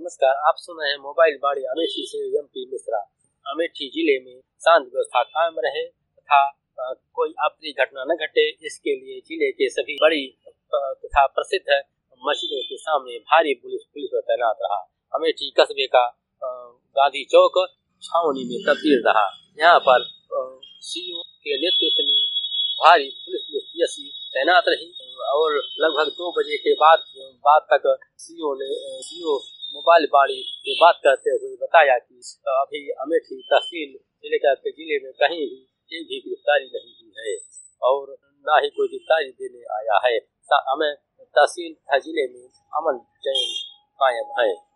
नमस्कार, आप सुन रहे हैं मोबाइल बाड़ी अमेठी से एमपी मिश्रा। अमेठी जिले में शांति व्यवस्था कायम रहे तथा कोई अप्रिय घटना न घटे, इसके लिए जिले के सभी बड़ी तथा प्रसिद्ध मस्जिदों के सामने भारी पुलिस तैनात रहा। अमेठी कस्बे का गांधी चौक छावनी में तब्दील रहा। यहाँ पर सीओ के नेतृत्व में भारी पुलिस तैनात रही और लगभग 2 बजे के बाद तक सीओ मोबाइल बाड़ी से बात करते हुए बताया कि अभी अमेठी तहसील जिले में कहीं भी एक भी गिरफ्तारी नहीं हुई है और न ही कोई गिरफ्तारी देने आया है। हमें तहसील जिले में अमन चैन कायम है।